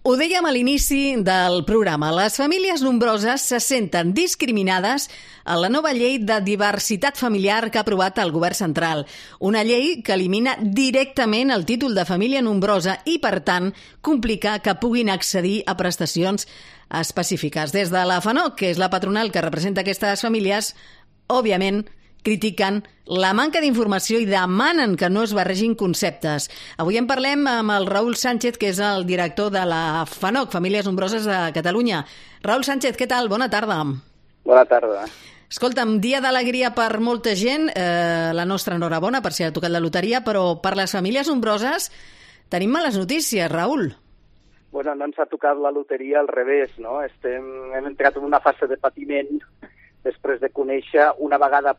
Ho dèiem a l'inici del programa. Les famílies nombroses se senten discriminades a la nova llei de diversitat familiar que ha aprovat el govern central. Una llei que elimina directament el títol de família nombrosa i, per tant, complica que puguin accedir a prestacions específiques. Des de la FANOC, que és la patronal que representa aquestes famílies, òbviament, critiquen la manca d'informació i demanen que no es barregin conceptes. Avui en parlem amb el Raül Sánchez, que és el director de la FANOC, Famílies Nombroses de Catalunya. Raül Sánchez, què tal? Bona tarda. Bona tarda. Escolta'm, dia d'alegria per molta gent, la nostra enhorabona per si ha tocat la loteria, però per les famílies nombroses tenim males notícies, Raül. Bueno, no ens ha tocat la loteria al revés, no? Hem entrat en una fase de patiment després de conèixer, una vegada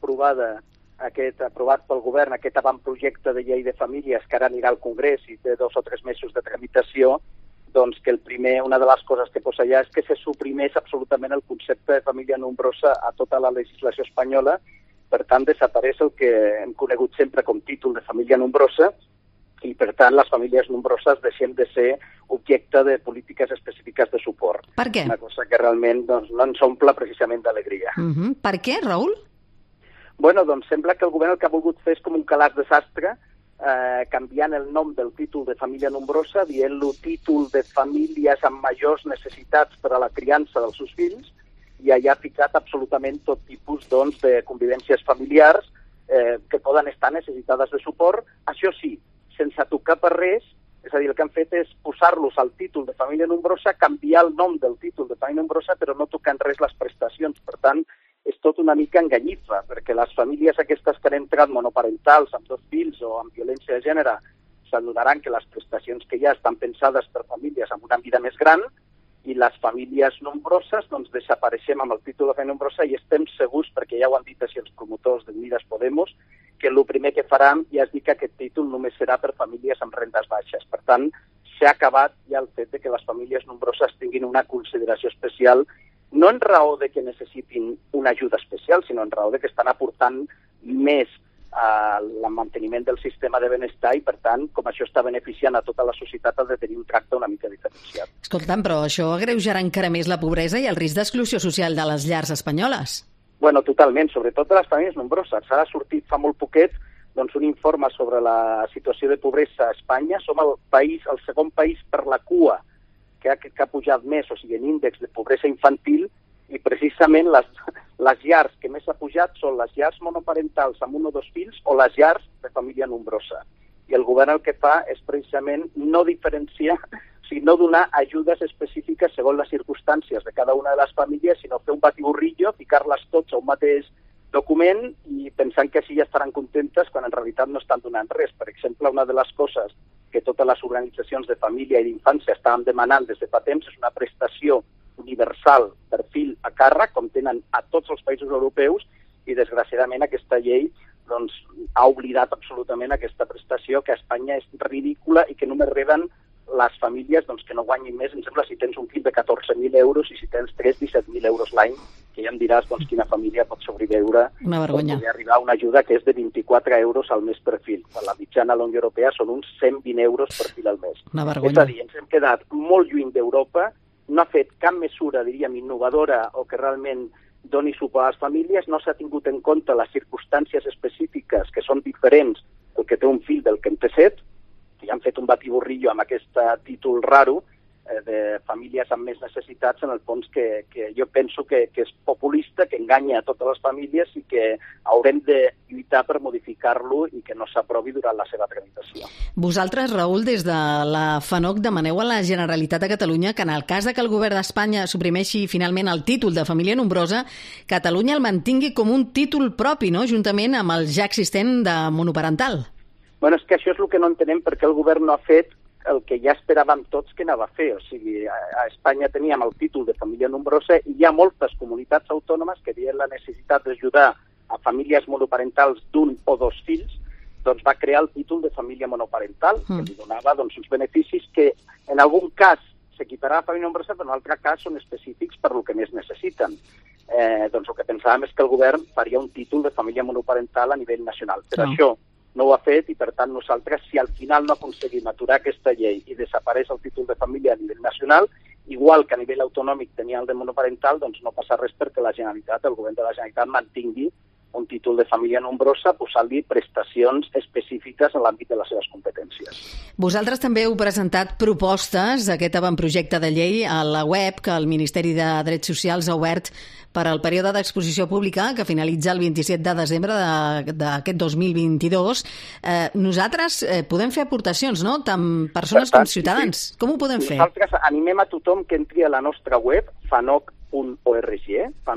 aprovat pel govern, aquest avantprojecte de llei de famílies que ara anirà al Congrés i té 2 o 3 mesos de tramitació, doncs que una de les coses que posa allà és que se suprimeix absolutament el concepte de família nombrosa a tota la legislació espanyola. Per tant, desapareix el que hem conegut sempre com títol de família nombrosa i, per tant, les famílies nombroses deixem de ser objecte de polítiques específiques de suport. Per què? Una cosa que realment no ens omple precisament d'alegria. Per què, Raül? Bueno, doncs sembla que el govern el que ha volgut fer és com un calaix de sastre, canviant el nom del títol de família nombrosa, dient-lo títol de famílies amb majors necessitats per a la criança dels seus fills, i allà ha ficat absolutament tot tipus de convivències familiars que poden estar necessitades de suport. Això sí, sense tocar per res, és a dir, el que han fet és posar-los al títol de família nombrosa, canviar el nom del títol de família nombrosa, però no tocant res les prestacions. Per tant, és tot una mica enganyifa, perquè les famílies aquestes que han entrat monoparentals amb 2 fills o amb violència de gènere s'adonaran que les prestacions que hi ha estan pensades per famílies amb una vida més gran, i les famílies nombroses doncs desapareixem amb el títol de família nombrosa i estem segurs, perquè ja ho han dit així els promotors d'Unidas Podemos, que el primer que faran ja és dir que aquest títol només serà per famílies amb rendes baixes. Per tant, s'ha acabat ja el fet de que les famílies nombroses tinguin una consideració especial, no en raó de que necessitin una ajuda especial, sinó en raó de que estan aportant més al manteniment del sistema de benestar i, per tant, com això està beneficiant a tota la societat, ha de tenir un tracte una mica diferenciat. Escolta'm, però això agreujarà encara més la pobresa i el risc d'exclusió social de les llars espanyoles. Bueno, totalment, sobretot de les famílies nombroses. Ara ha sortit fa molt poquet un informe sobre la situació de pobresa a Espanya. Som el segon país per la cua que ha pujat més, o sigui, en índex de pobresa infantil, i precisament les llars que més ha pujat són les llars monoparentals amb 1 o 2 fills o les llars de família nombrosa. I el govern el que fa és precisament no diferenciar, o sigui, no donar ajudes específiques segons les circumstàncies de cada una de les famílies, sinó fer un batiburrillo, ficar-les tots a un mateix document i pensant que així ja estaran contentes quan en realitat no estan donant res. Per exemple, una de les coses que totes les organitzacions de família i d'infància estaven demanant des de fa temps és una prestació universal per fill a càrrec, com tenen a tots els països europeus, i desgraciadament aquesta llei ha oblidat absolutament aquesta prestació, que a Espanya és ridícula i que només reben les famílies que no guanyin més, em sembla, si tens un fill de 14.000 euros i si tens 3, 17.000 euros l'any, que ja em diràs quina família pot sobreviure. Una vergonya. Pot arribar a una ajuda que és de 24 euros al mes per fill. La mitjana a la Unió Europea són uns 120 euros per fill al mes. Una vergonya. És a dir, ens hem quedat molt lluny d'Europa, no ha fet cap mesura, diríem, innovadora o que realment doni suport a les famílies, no s'ha tingut en compte les circumstàncies específiques que són diferents el que té un fill del que en té 7, que ja han fet un batiburrillo amb aquest títol raro de famílies amb més necessitats, en el fons que jo penso que és populista, que enganya a totes les famílies i que haurem de lluitar per modificar-lo i que no s'aprovi durant la seva tramitació. Vosaltres, Raül, des de la FANOC demaneu a la Generalitat de Catalunya que en el cas que el govern d'Espanya suprimeixi finalment el títol de família nombrosa, Catalunya el mantingui com un títol propi, no?, juntament amb el ja existent de monoparental. Bueno, és que això és el que no entenem, perquè el govern no ha fet el que ja esperàvem tots que anava a fer. O sigui, a Espanya teníem el títol de família nombrosa i hi ha moltes comunitats autònomes que veien la necessitat d'ajudar a famílies monoparentals d'1 o 2 fills, doncs va crear el títol de família monoparental, que li donava uns beneficis que en algun cas s'equiparà a família nombrosa, però en un altre cas són específics per el que més necessiten. Doncs el que pensàvem és que el govern faria un títol de família monoparental a nivell nacional. Per això no ho ha fet i, per tant, nosaltres, si al final no aconseguim aturar aquesta llei i desapareix el títol de família a nivell nacional, igual que a nivell autonòmic tenia el de monoparental, doncs no passa res perquè la Generalitat, el govern de la Generalitat, mantingui un títol de família nombrosa posant-li prestacions específiques en l'àmbit de les seves competències. Vosaltres també heu presentat propostes d'aquest avantprojecte de llei a la web que el Ministeri de Drets Socials ha obert per al període d'exposició pública que finalitza el 27 de desembre d'aquest 2022. Nosaltres podem fer aportacions, no? Tant persones com ciutadans. Sí. Com ho podem fer? Nosaltres animem a tothom que entri a la nostra web, fanoc.org,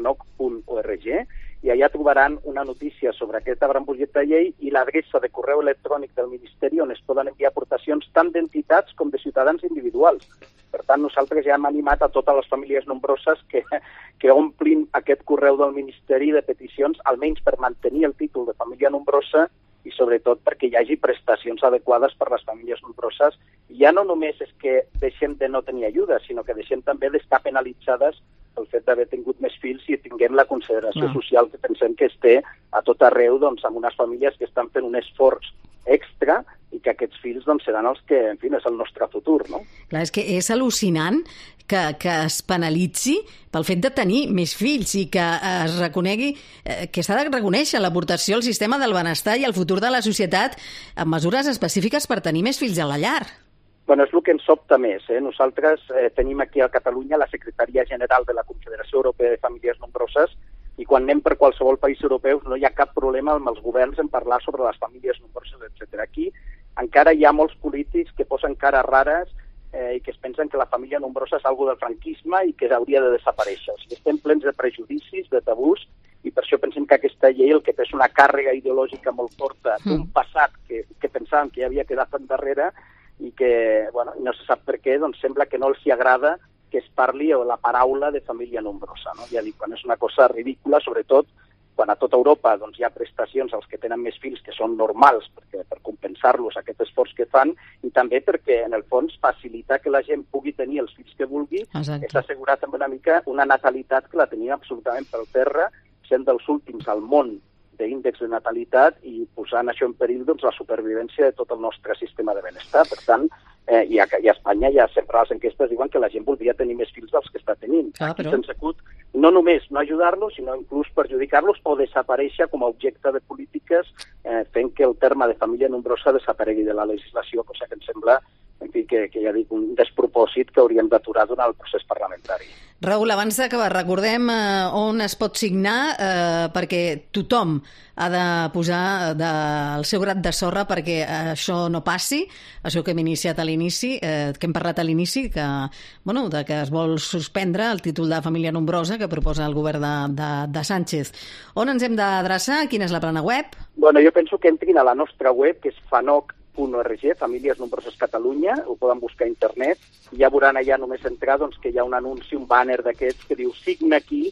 i allà trobaran una notícia sobre aquest avantprojecte de llei i l'adreça de correu electrònic del Ministeri on es poden enviar aportacions tant d'entitats com de ciutadans individuals. Per tant, nosaltres ja hem animat a totes les famílies nombroses que omplin aquest correu del Ministeri de peticions, almenys per mantenir el títol de família nombrosa i sobretot perquè hi hagi prestacions adequades per a les famílies nombroses. Ja no només és que deixem de no tenir ajuda, sinó que deixem també d'estar penalitzades pel fet d'haver tingut més fills i tinguem la consideració social que pensem que es té a tot arreu, doncs, amb unes famílies que estan fent un esforç extra i que aquests fills doncs, seran els que, en fi, és el nostre futur, no? Clar, és que és al·lucinant que es penalitzi pel fet de tenir més fills i que es reconegui, que s'ha de reconèixer l'aportació al sistema del benestar i al futur de la societat amb mesures específiques per tenir més fills a la llar. Bueno, és el que ens sobta més. Nosaltres tenim aquí a Catalunya la Secretaria General de la Confederació Europea de Famílies Nombroses i quan anem per qualsevol país europeu no hi ha cap problema amb els governs en parlar sobre les famílies nombroses, etc. Aquí encara hi ha molts polítics que posen cares rares i que es pensen que la família nombrosa és algo del franquisme i que hauria de desaparèixer. O sigui, estem plens de prejudicis, de tabús, i per això pensem que aquesta llei el que té és una càrrega ideològica molt forta d'un passat que pensàvem que ja havia quedat endarrere i que, bueno, no se sap per què, doncs sembla que no els hi agrada que es parli la paraula de família nombrosa, no? Ja dic, quan és una cosa ridícula, sobretot quan a tota Europa doncs, hi ha prestacions als que tenen més fills que són normals per compensar-los aquest esforç que fan i també perquè, en el fons, facilitar que la gent pugui tenir els fills que vulgui. Exacte. És assegurar també una mica una natalitat que la tenim absolutament per terra, sent dels últims al món d'índex de natalitat i posant això en perill doncs, la supervivència de tot el nostre sistema de benestar. Per tant, i a Espanya ja sempre les enquestes diuen que la gent voldria tenir més fills dels que està tenint. Aquí s'han segut no només no ajudar-los, sinó inclús perjudicar-los o desaparèixer com a objecte de polítiques fent que el terme de família nombrosa desaparegui de la legislació, cosa que em sembla en fi, que ja dic, un despropòsit que hauríem d'aturar durant el procés parlamentari. Raül, abans d'acabar, recordem on es pot signar perquè tothom ha de posar el seu grat de sorra perquè això no passi, això que hem iniciat a l'inici, que hem parlat a l'inici, que, bueno, de que es vol suspendre el títol de família nombrosa que proposa el govern de Sánchez. On ens hem d'adreçar? Quina és la plana web? Bueno, jo penso que entrin a la nostra web, que és fanoc.org, Famílies Nombroses Catalunya, ho poden buscar a internet, i ja veuran allà només entrar doncs, que hi ha un anunci, un banner d'aquests que diu signa aquí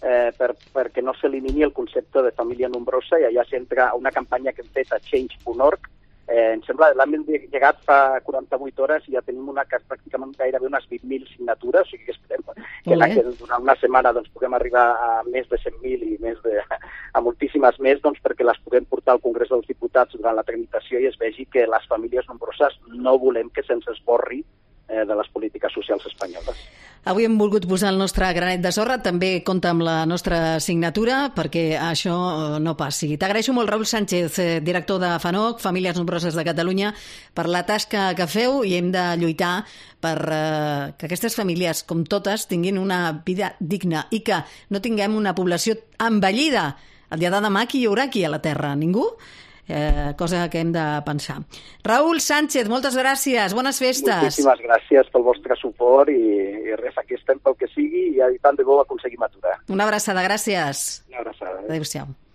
perquè no s'elimini el concepte de família nombrosa, i allà s'entra a una campanya que hem fet a change.org. Em sembla que l'hem llegat fa 48 hores i ja tenim pràcticament gairebé unes 20.000 signatures, o sigui que esperem que durant una setmana doncs, puguem arribar a més de 100.000 i a moltíssimes més doncs, perquè les puguem portar al Congrés dels Diputats durant la tramitació i es vegi que les famílies nombroses no volem que se'ns esborri de les polítiques socials espanyoles. Avui hem volgut posar el nostre granet de sorra, també compta amb la nostra signatura perquè això no passi. T'agraeixo molt, Raül Sánchez, director de FANOC, Famílies Nombroses de Catalunya, per la tasca que feu i hem de lluitar per que aquestes famílies, com totes, tinguin una vida digna i que no tinguem una població envellida. El dia de demà qui hi haurà aquí a la Terra? Ningú? Cosa que hem de pensar. Raül Sánchez, moltes gràcies, bones festes. Moltíssimes gràcies pel vostre suport i res, aquí estem pel que sigui i tant de bo aconseguim aturar. Una abraçada, gràcies. Una abraçada. Adéu-siau.